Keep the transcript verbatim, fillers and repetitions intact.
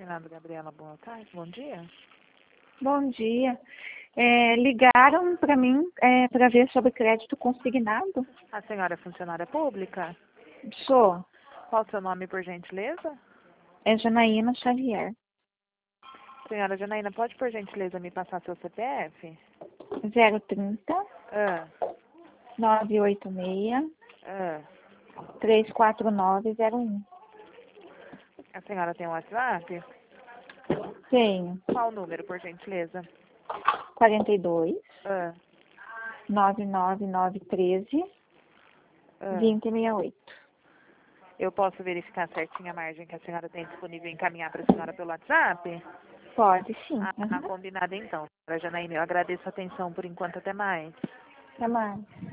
Fernando Gabriela, boa tarde, bom dia. Bom dia. É, ligaram para mim é, para ver sobre crédito consignado. A senhora é funcionária pública? Sou. Qual o seu nome, por gentileza? É Janaína Xavier. Senhora Janaína, pode, por gentileza, me passar seu C P F? zero trinta, Ah, nove oito seis, ah. três quatro nove zero um. A senhora tem um WhatsApp? Tenho. Qual o número, por gentileza? quarenta e dois, Ah, nove nove nove um três, ah. vinte e sessenta e oito. Eu posso verificar certinho a margem que a senhora tem disponível e encaminhar para a senhora pelo WhatsApp? Pode sim. Ah, Uhum. combinado então. Senhora Janaína, eu agradeço a atenção por enquanto, até mais. Até mais.